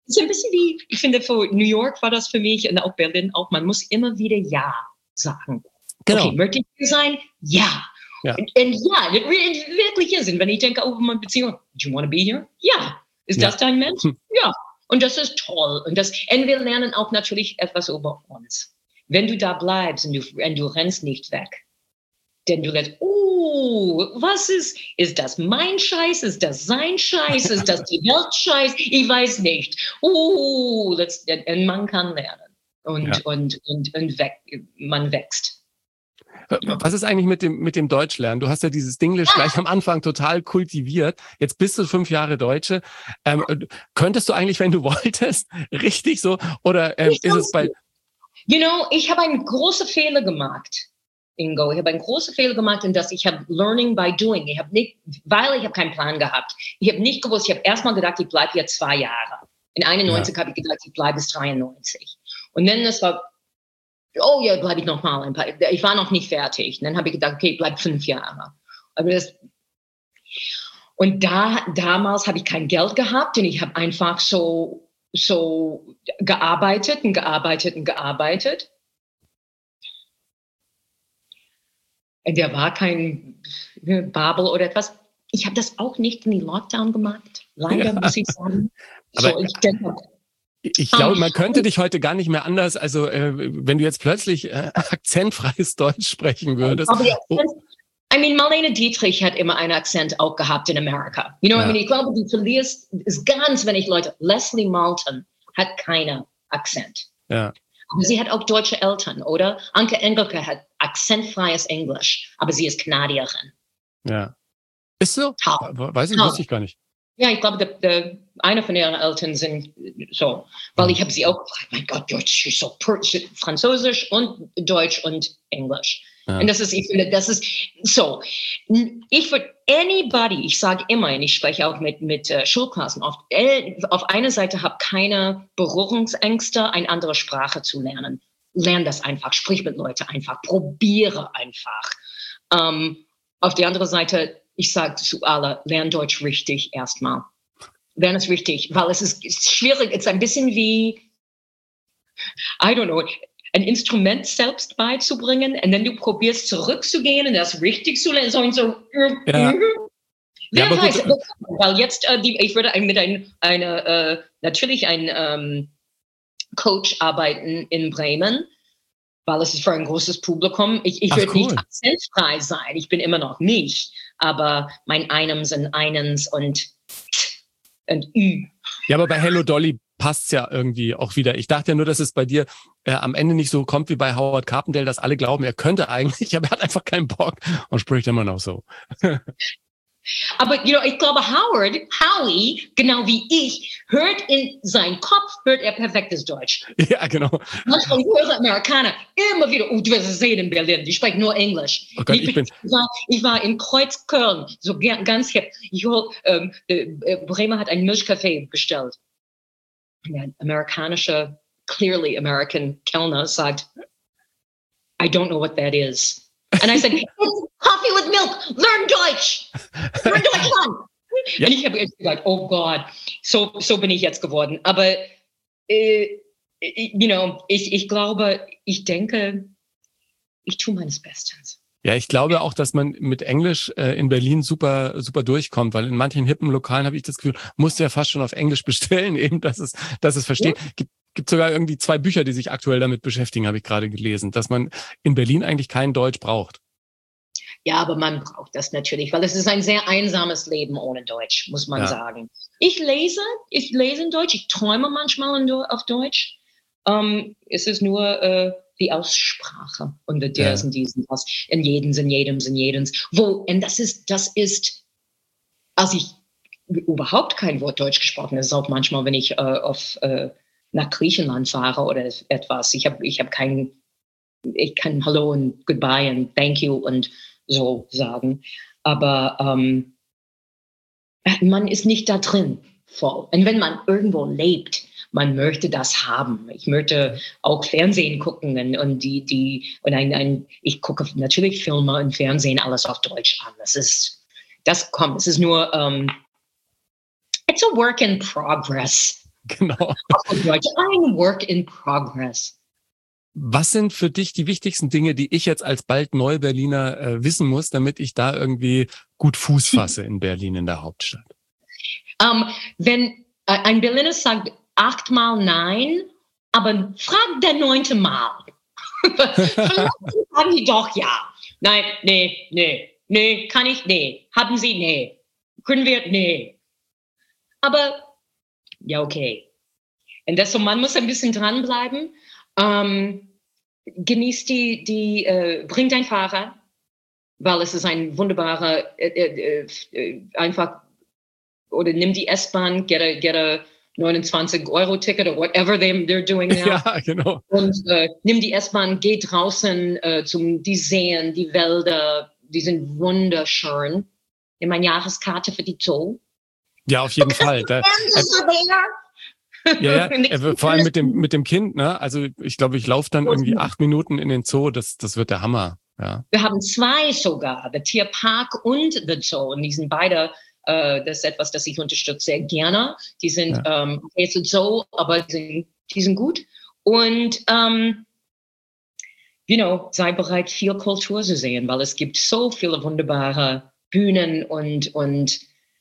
ist ein bisschen wie, ich finde, für New York war das für mich und auch Berlin auch, man muss immer wieder Ja sagen. Genau. Okay, möchte ich hier sein? Ja. Ja. Und, und ja, das wirklich ist. Und wenn ich denke, oh, meine Beziehung, do you want to be here? Ja. Ist Ja. das dein Mensch? Hm. Ja. Und das ist toll. Und, das, und wir lernen auch natürlich etwas über uns. Wenn du da bleibst und du, und du rennst nicht weg, denn du lässt, oh, was ist, ist das mein Scheiß? Ist das sein Scheiß? Ist das die Welt Scheiß? Ich weiß nicht. Oh, das, und man kann lernen. Und, Ja. und, und, und weg, man wächst. Was ist eigentlich mit dem, mit dem Deutschlernen? Du hast ja dieses Dinglish gleich am Anfang total kultiviert. Jetzt bist du fünf Jahre Deutsche. Ähm, könntest du eigentlich, wenn du wolltest, richtig so? Oder ähm, ist es bei... You know, ich habe einen großen Fehler gemacht, Ingo. Ich habe einen großen Fehler gemacht, in dass ich habe Learning by Doing. Ich habe nicht, weil ich habe keinen Plan gehabt. Ich habe nicht gewusst, ich habe erstmal gedacht, ich bleibe hier zwei Jahre. In einundneunzig ja. habe ich gedacht, ich bleibe bis dreiundneunzig. Und dann das war... Oh ja, bleibe ich noch mal ein paar. Ich war noch nicht fertig. Und dann habe ich gedacht, okay, bleib fünf Jahre. Aber das und da damals habe ich kein Geld gehabt und ich habe einfach so so gearbeitet und gearbeitet und gearbeitet. Und der war kein Babel oder etwas. Ich habe das auch nicht in die Lockdown gemacht. Leider ja. muss ich sagen. Aber so, ich denke, Ich glaube, man könnte dich heute gar nicht mehr anders, also äh, wenn du jetzt plötzlich äh, akzentfreies Deutsch sprechen würdest. Aber Akzent, I mean, Marlene Dietrich hat immer einen Akzent auch gehabt in Amerika. You know, ja. I mean, ich glaube, du verlierst, ist ganz wenig Leute. Leslie Malton hat keinen Akzent. Ja. Aber sie hat auch deutsche Eltern, oder? Anke Engelke hat akzentfreies Englisch, aber sie ist Kanadierin. Ja. Ist so? How? Weiß ich, How? wusste ich gar nicht. Ja, ich glaube, der, der, eine von ihren Eltern sind so, weil ich habe sie auch gefragt, mein Gott, Deutsch ist so Französisch und Deutsch und Englisch. Ja. Und das ist, ich finde, das ist so. Ich würde anybody, ich sage immer, und ich spreche auch mit mit uh, Schulklassen oft, äh, auf einer Seite habe keine Berührungsängste, eine andere Sprache zu lernen. Lern das einfach, sprich mit Leuten einfach, probiere einfach. Um, auf der anderen Seite, ich sage zu alle, lern Deutsch richtig erstmal. Lern es richtig, weil es ist, ist schwierig. Es ist ein bisschen wie, I don't know, ein Instrument selbst beizubringen und dann du probierst zurückzugehen und das richtig zu lernen. So und so. Ja. Wer ja, weiß, weil jetzt, äh, die, ich würde mit ein, eine, äh, natürlich ein ähm, Coach arbeiten in Bremen, weil es ist für ein großes Publikum. Ich, ich würde cool. nicht akzentfrei sein. Ich bin immer noch mich. Aber mein Einems und Einens und und Ü. Ja, aber bei Hello Dolly passt's ja irgendwie auch wieder. Ich dachte ja nur, dass es bei dir äh, am Ende nicht so kommt wie bei Howard Carpendale, dass alle glauben, er könnte eigentlich, aber er hat einfach keinen Bock und spricht immer noch so. Aber you know, ich glaube, Howard, Howie, genau wie ich, hört in seinen Kopf, hört er perfektes Deutsch. Ja, genau. Manchmal höre Amerikaner immer wieder, oh, du wirst es sehen in Berlin, die sprechen nur Englisch. Oh Gott, ich, ich, bin ich, war, ich war in Kreuzköln, so ganz hip. Ich hol, ähm, äh, Bremer hat einen Milchkaffee bestellt. Der amerikanische, clearly American Kellner sagt, I don't know what that is. And I said, coffee with milk, learn Deutsch. Learn Deutsch an. Ja. Und ich habe gesagt, oh Gott, so, so bin ich jetzt geworden. Aber, äh, you know, ich, ich glaube, ich denke, ich tue meines Bestes. Ja, ich glaube auch, dass man mit Englisch äh, in Berlin super super durchkommt, weil in manchen hippen Lokalen habe ich das Gefühl, musst du ja fast schon auf Englisch bestellen, eben, dass es, dass es versteht. Ja. Gibt, gibt sogar irgendwie zwei Bücher, die sich aktuell damit beschäftigen, habe ich gerade gelesen, dass man in Berlin eigentlich kein Deutsch braucht. Ja, aber man braucht das natürlich, weil es ist ein sehr einsames Leben ohne Deutsch, muss man ja. sagen. Ich lese, ich lese in Deutsch, ich träume manchmal in, auf Deutsch. Um, es ist nur äh, die Aussprache und der ja. und diesen, was, in jedens, in jedems, in jedens. Wo, und das ist, das ist, als ich überhaupt kein Wort Deutsch gesprochen habe, ist auch manchmal, wenn ich äh, auf, äh, nach Griechenland fahre oder etwas, ich habe ich hab kein, ich kann Hallo und Goodbye und Thank you und so sagen, aber ähm, man ist nicht da drin voll. Und wenn man irgendwo lebt, man möchte das haben. Ich möchte auch Fernsehen gucken und, und die, die, und ein, ein, ich gucke natürlich Filme und Fernsehen alles auf Deutsch an. Das ist, das kommt, es ist nur, um, it's a work in progress. Genau. Ein Work in Progress. Was sind für dich die wichtigsten Dinge, die ich jetzt als bald Neu-Berliner äh, wissen muss, damit ich da irgendwie gut Fuß fasse in Berlin, in der Hauptstadt? Um, wenn äh, ein Berliner sagt achtmal Nein, aber frag der neunte Mal. Vielleicht sagen die doch ja. Nein, nee, nee, nee, kann ich, nee. Haben Sie, nee. Können wir, nee. Aber, ja, okay. Und das so, man muss ein bisschen dranbleiben. Ähm, genießt die, die äh, bring dein Fahrrad, weil es ist ein wunderbarer, äh, äh, äh, einfach, oder nimm die S-Bahn, get a, get a neunundzwanzig Euro Ticket or whatever they, they're doing now. Ja, genau. Und äh, nimm die S-Bahn, geh draußen äh, zum, die Seen, die Wälder, die sind wunderschön. Nimm eine Jahreskarte für die Zoo. Ja, auf jeden Fall. Da, Ja, ja, äh, vor allem mit dem mit dem Kind, ne? Also ich glaube, ich laufe dann irgendwie acht Minuten in den Zoo, das das wird der Hammer. Ja. Wir haben zwei sogar, der Tierpark und der Zoo. Und die sind beide, äh, das ist etwas, das ich unterstütze sehr gerne. Die sind, ja. ähm, okay, es ist Zoo, aber die sind, die sind gut. Und, ähm, you know, sei bereit, viel Kultur zu sehen, weil es gibt so viele wunderbare Bühnen und, und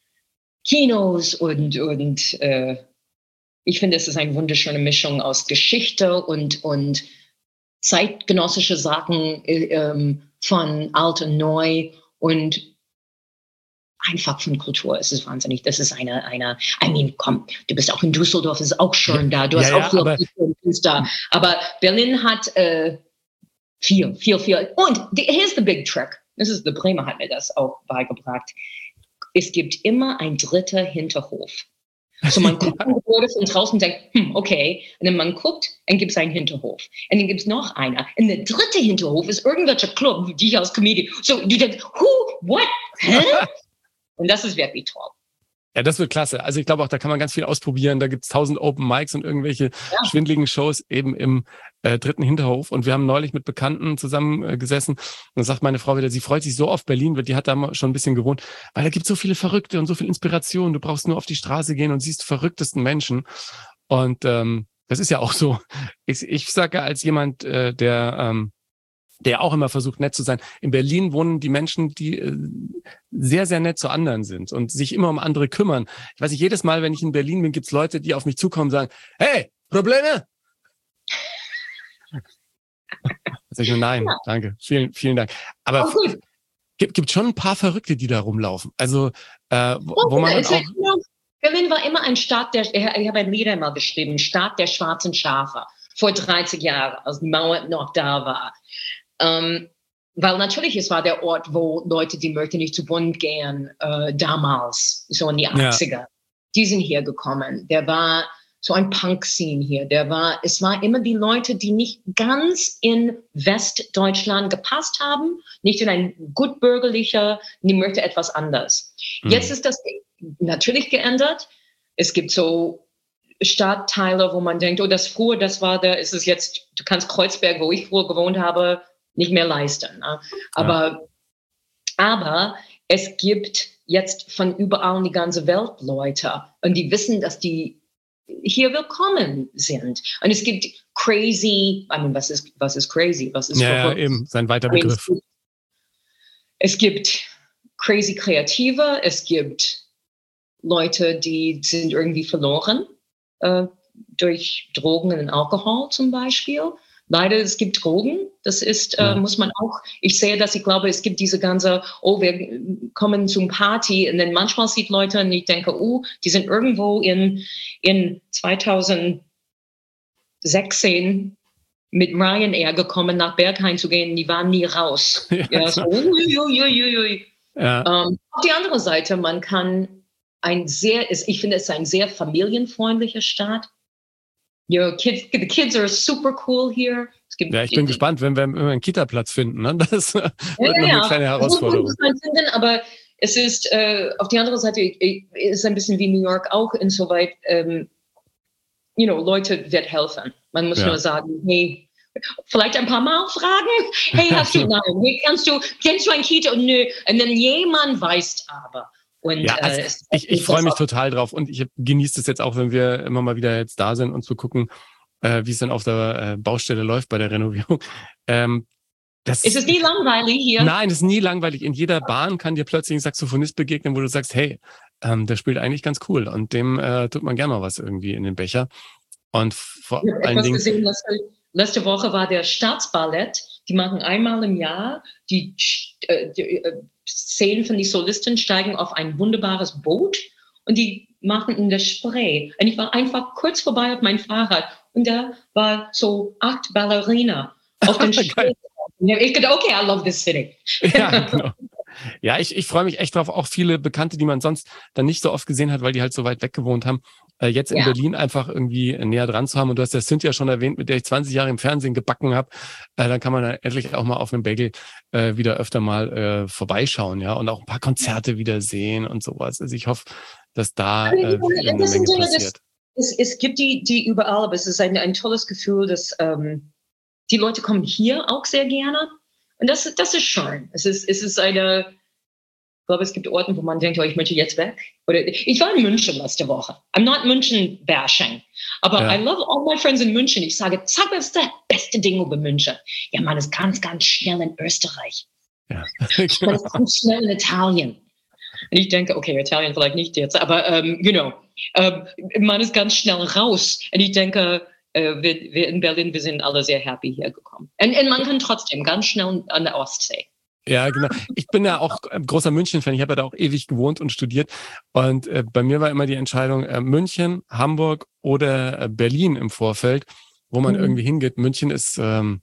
Kinos und, und äh, ich finde, es ist eine wunderschöne Mischung aus Geschichte und, und zeitgenössische Sachen ähm, von alt und neu und einfach von Kultur. Es ist wahnsinnig. Das ist eine, eine, I mean, komm, du bist auch in Düsseldorf, es ist auch schön da. Du hast ja, auch viel aber, Kultur da. Aber Berlin hat äh, viel, viel, viel. Und the, here's the big trick. Das ist, der Bremer hat mir das auch beigebracht. Es gibt immer ein dritter Hinterhof. So man guckt ja. von draußen und denkt, hm, okay. Und dann man guckt, dann gibt es einen Hinterhof. Und dann gibt es noch einer. Und der dritte Hinterhof ist irgendwelcher Club, die ich als Comedian. So du denkst, who, what, hä? Und das ist wirklich toll. Ja, das wird klasse. Also ich glaube auch, da kann man ganz viel ausprobieren. Da gibt's tausend Open Mics und irgendwelche ja. schwindeligen Shows eben im äh, dritten Hinterhof. Und wir haben neulich mit Bekannten zusammengesessen. Äh, und dann sagt meine Frau wieder, sie freut sich so auf Berlin, weil die hat da schon ein bisschen gewohnt, weil da gibt's so viele Verrückte und so viel Inspiration. Du brauchst nur auf die Straße gehen und siehst die verrücktesten Menschen. Und ähm, das ist ja auch so. Ich, ich sage als jemand, äh, der ähm, der auch immer versucht, nett zu sein. In Berlin wohnen die Menschen, die äh, sehr, sehr nett zu anderen sind und sich immer um andere kümmern. Ich weiß nicht, jedes Mal, wenn ich in Berlin bin, gibt's Leute, die auf mich zukommen und sagen, hey, Probleme? Sag ich nur, nein, ja. danke, vielen, vielen Dank. Aber oh, gibt, gibt schon ein paar Verrückte, die da rumlaufen. Also, äh, wo, oh, wo man dann auch... Berlin war immer ein Staat, der, ich habe ein Lied einmal geschrieben, Staat der schwarzen Schafe, vor dreißig Jahren, als die Mauer noch da war. Um, weil natürlich, es war der Ort, wo Leute, die möchten nicht zu Bund gehen, äh, damals, so in die achtziger, ja. die sind hier gekommen. Der war so ein Punk-Scene hier. Der war, es war immer die Leute, die nicht ganz in Westdeutschland gepasst haben, nicht in ein gut bürgerlicher, die möchte etwas anders. Mhm. Jetzt ist das natürlich geändert. Es gibt so Stadtteile, wo man denkt, oh, das früher, das war da, ist es jetzt, du kannst Kreuzberg, wo ich früher gewohnt habe, nicht mehr leisten. Ne? Aber, ja. aber es gibt jetzt von überall in die ganze Welt Leute und die wissen, dass die hier willkommen sind. Und es gibt crazy, I mean, was ist, was ist crazy? Was ist ja, ja, eben, sein weiter Begriff. Es gibt crazy Kreative, es gibt Leute, die sind irgendwie verloren äh, durch Drogen und Alkohol zum Beispiel. Leider, es gibt Drogen, das ist, äh, muss man auch, ich sehe das, ich glaube, es gibt diese ganze, oh, wir kommen zum Party und dann manchmal sieht Leute und ich denke, oh, die sind irgendwo in, in zweitausendsechzehn mit Ryanair gekommen, nach Berghain zu gehen, die waren nie raus. Ja, ja, so, ui, ui, ui, ui. Ja. Um, auf die andere Seite, man kann ein sehr, ich finde es ein sehr familienfreundlicher Staat. You know, kids, the kids are super cool here. Es gibt, ja, ich bin gespannt, wenn wir einen Kita-Platz finden. Ne? Das wird ja, noch ja, eine kleine Herausforderung. Finden, aber es ist äh, auf die andere Seite ist ein bisschen wie New York auch insoweit, ähm, you know, Leute wird helfen. Man muss ja. nur sagen, hey, vielleicht ein paar Mal fragen, hey, hast du, nein, hey, kannst du, kennst du ein Kita? Und nö. Und dann jemand weiß aber. Und ja, also äh, es, ich, ich freue mich total drauf und ich genieße es jetzt auch, wenn wir immer mal wieder jetzt da sind und zu gucken, äh, wie es dann auf der äh, Baustelle läuft bei der Renovierung. Ähm, das, ist es nie langweilig hier? Nein, es ist nie langweilig. In jeder Bahn kann dir plötzlich ein Saxophonist begegnen, wo du sagst, hey, ähm, der spielt eigentlich ganz cool und dem äh, tut man gerne mal was irgendwie in den Becher. Und vor Ich habe allen etwas Dingen gesehen, letzte, letzte Woche war der Staatsballett. Die machen einmal im Jahr, die, äh, die äh, Szenen von den Solisten steigen auf ein wunderbares Boot und die machen in der Spree. Und ich war einfach kurz vorbei auf mein Fahrrad und da war so acht Ballerina auf den Spree. Ich dachte, okay, I love this city. Ja, genau. Ja, ich, ich freue mich echt drauf. Auch viele Bekannte, die man sonst dann nicht so oft gesehen hat, weil die halt so weit weg gewohnt haben, äh, jetzt in Ja. Berlin einfach irgendwie näher dran zu haben. Und du hast ja Cynthia schon erwähnt, mit der ich zwanzig Jahre im Fernsehen gebacken habe. Äh, dann kann man dann endlich auch mal auf einem Bagel äh, wieder öfter mal äh, vorbeischauen, ja, und auch ein paar Konzerte wieder sehen und sowas. Also ich hoffe, dass da äh, wieder eine Menge passiert. Es, es gibt die, die überall, aber es ist ein, ein tolles Gefühl, dass ähm, die Leute kommen hier auch sehr gerne. Und das, das ist schön. Es ist, es ist eine, ich glaube, es gibt Orte, wo man denkt, oh, ich möchte jetzt weg. Oder ich war in München letzte Woche. I'm not München bashing. Aber ja. I love all my friends in München. Ich sage, sag mir das beste Ding über München. Ja, man ist ganz, ganz schnell in Österreich. Ja. Man ist ganz schnell in Italien. Und ich denke, okay, Italien vielleicht nicht jetzt, aber, um, you know, um, man ist ganz schnell raus. Und ich denke, Uh, wir, wir in Berlin, wir sind alle sehr happy hier gekommen. Und, und man kann trotzdem ganz schnell an der Ostsee. Ja, genau. Ich bin ja auch großer München-Fan. Ich habe ja da auch ewig gewohnt und studiert. Und äh, bei mir war immer die Entscheidung äh, München, Hamburg oder äh, Berlin im Vorfeld, wo man mhm. irgendwie hingeht. München ist ähm,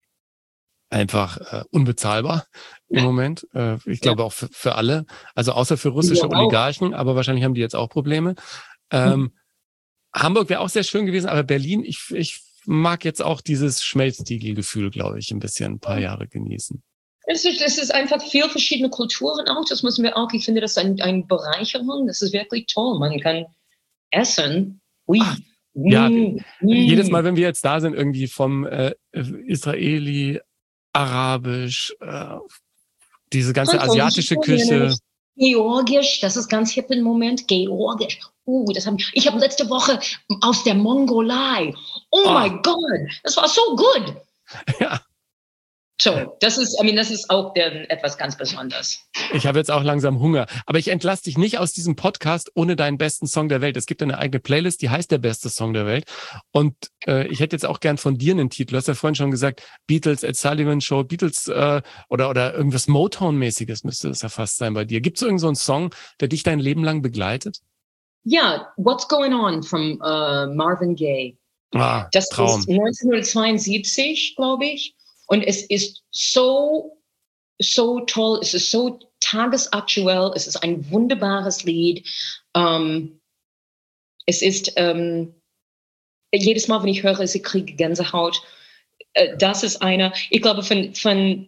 einfach äh, unbezahlbar im Moment. Äh, ich glaube ja. auch für, für alle. Also außer für russische ja, Oligarchen, aber wahrscheinlich haben die jetzt auch Probleme. Ähm, mhm. Hamburg wäre auch sehr schön gewesen, aber Berlin, ich, ich mag jetzt auch dieses Schmelztiegelgefühl, glaube ich, ein bisschen ein paar Jahre genießen. Es ist, es ist einfach viel verschiedene Kulturen auch, das müssen wir auch, ich finde das eine ein Bereicherung, das ist wirklich toll, man kann essen. Ui. Ach, ja, mm, jedes Mal, wenn wir jetzt da sind, irgendwie vom äh, Israeli, Arabisch, äh, diese ganze asiatische Küche. Georgisch, das ist ganz hip im Moment, Georgisch. Uh, das hab ich, ich habe letzte Woche aus der Mongolei. Oh, oh. my God, das war so gut. Ja. So, das ist, I mean, das ist auch der, etwas ganz Besonderes. Ich habe jetzt auch langsam Hunger. Aber ich entlasse dich nicht aus diesem Podcast ohne deinen besten Song der Welt. Es gibt eine eigene Playlist, die heißt der beste Song der Welt. Und äh, ich hätte jetzt auch gern von dir einen Titel. Du hast ja vorhin schon gesagt, Beatles, Ed Sullivan Show, Beatles äh, oder oder irgendwas Motown-mäßiges müsste das ja fast sein bei dir. Gibt es irgend so einen Song, der dich dein Leben lang begleitet? Ja, What's Going On von uh, Marvin Gaye. Ah, das Traum. ist neunzehnhundertzweiundsiebzig, glaube ich. Und es ist so, so toll, es ist so tagesaktuell, es ist ein wunderbares Lied. Um, es ist, um, jedes Mal, wenn ich höre, ich kriege Gänsehaut. Uh, das ist einer, ich glaube, von, von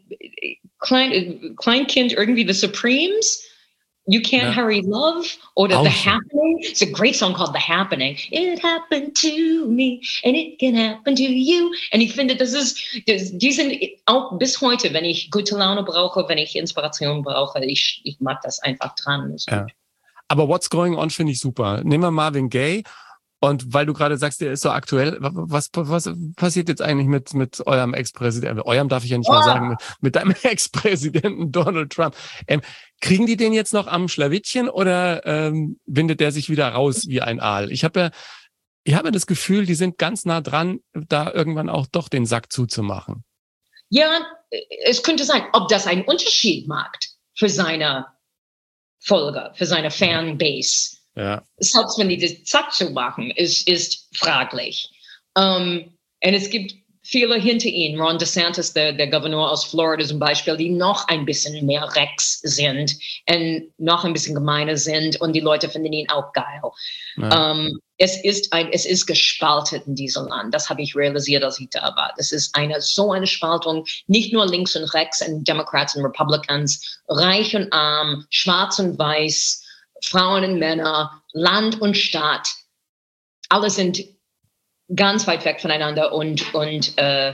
Klein, Kleinkind irgendwie, The Supremes, You Can't ja. Hurry Love oder The Happening. It's a great song called The Happening. It happened to me and it can happen to you. Und ich finde, das ist, das, die sind auch bis heute, wenn ich gute Laune brauche, wenn ich Inspiration brauche, ich, ich mag das einfach dran. Ist ja. Aber What's Going On finde ich super. Nehmen wir Marvin Gaye. Und weil du gerade sagst, der ist so aktuell, was, was passiert jetzt eigentlich mit, mit eurem Ex-Präsidenten? Eurem darf ich ja nicht oh. mehr sagen, mit, mit deinem Ex-Präsidenten Donald Trump. Ähm, kriegen die den jetzt noch am Schlawittchen oder ähm, windet der sich wieder raus wie ein Aal? Ich habe ja, ich habe das Gefühl, die sind ganz nah dran, da irgendwann auch doch den Sack zuzumachen. Ja, es könnte sein, ob das einen Unterschied macht für seine Folger, für seine Fanbase. Ja. Selbst wenn die das Zack zu machen, ist, ist fraglich. Um, und es gibt viele hinter ihm, Ron DeSantis, der, der Gouverneur aus Florida zum Beispiel, die noch ein bisschen mehr rechts sind und noch ein bisschen gemeiner sind und die Leute finden ihn auch geil. Ja. Um, es ist ein, es ist gespalten in diesem Land. Das habe ich realisiert, als ich da war. Das ist eine, so eine Spaltung, nicht nur links und rechts und Democrats und Republicans, reich und arm, schwarz und weiß, Frauen und Männer, Land und Stadt, alle sind ganz weit weg voneinander und, und äh,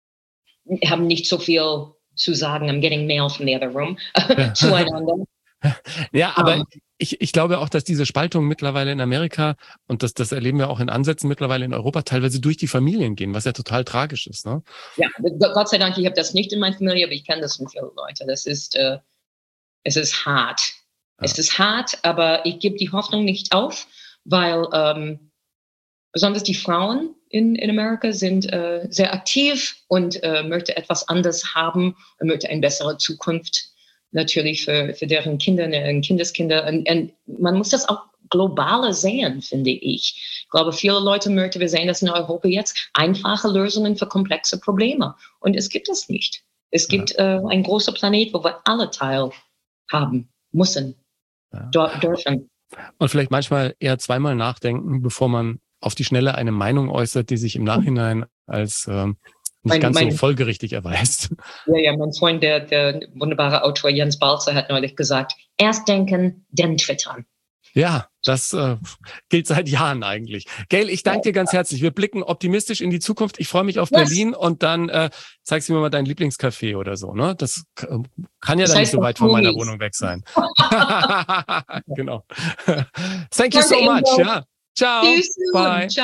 haben nicht so viel zu sagen. I'm getting mail from the other room. Ja. zueinander. Ja, aber um, ich, ich glaube auch, dass diese Spaltung mittlerweile in Amerika, und das, das erleben wir auch in Ansätzen mittlerweile in Europa, teilweise durch die Familien gehen, was ja total tragisch ist. Ne? Ja, Gott sei Dank, ich habe das nicht in meiner Familie, aber ich kenne das von vielen Leuten. Das ist, äh, es ist hart. Ja. Es ist hart, aber ich gebe die Hoffnung nicht auf, weil ähm, besonders die Frauen in, in Amerika sind äh, sehr aktiv und äh, möchten etwas anderes haben und möchten eine bessere Zukunft natürlich für, für deren Kinder und Kindeskinder. Und, und man muss das auch globaler sehen, finde ich. Ich glaube, viele Leute möchten, wir sehen das in Europa jetzt, einfache Lösungen für komplexe Probleme. Und es gibt es nicht. Es gibt ja. äh, einen großen Planet, wo wir alle Teil haben müssen, ja. dürfen. Und vielleicht manchmal eher zweimal nachdenken, bevor man auf die Schnelle eine Meinung äußert, die sich im Nachhinein als ähm, nicht mein, ganz mein, so folgerichtig erweist. Ja, ja, mein Freund, der, der wunderbare Autor Jens Balzer, hat neulich gesagt, erst denken, dann twittern. Ja, das äh, gilt seit Jahren eigentlich. Gail, ich danke dir ganz herzlich. Wir blicken optimistisch in die Zukunft. Ich freue mich auf yes. Berlin und dann äh, zeigst du mir mal dein Lieblingscafé oder so. Ne? Das kann ja das dann nicht so weit von meiner Wohnung weg sein. Genau. Thank you so much. Ja. Ciao. Bye. Ciao.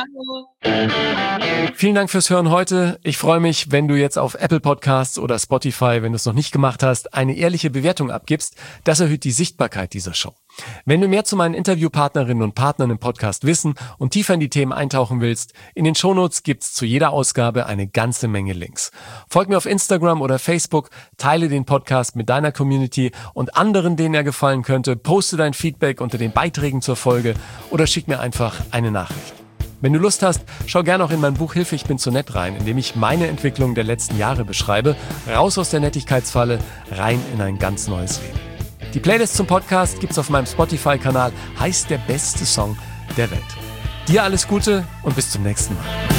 Vielen Dank fürs Hören heute. Ich freue mich, wenn du jetzt auf Apple Podcasts oder Spotify, wenn du es noch nicht gemacht hast, eine ehrliche Bewertung abgibst. Das erhöht die Sichtbarkeit dieser Show. Wenn du mehr zu meinen Interviewpartnerinnen und Partnern im Podcast wissen und tiefer in die Themen eintauchen willst, in den Shownotes gibt's zu jeder Ausgabe eine ganze Menge Links. Folg mir auf Instagram oder Facebook, teile den Podcast mit deiner Community und anderen, denen er gefallen könnte, poste dein Feedback unter den Beiträgen zur Folge oder schick mir einfach eine Nachricht. Wenn du Lust hast, schau gerne auch in mein Buch Hilfe, ich bin zu nett rein, in dem ich meine Entwicklung der letzten Jahre beschreibe, raus aus der Nettigkeitsfalle, rein in ein ganz neues Leben. Die Playlist zum Podcast gibt's auf meinem Spotify-Kanal, heißt der beste Song der Welt. Dir alles Gute und bis zum nächsten Mal.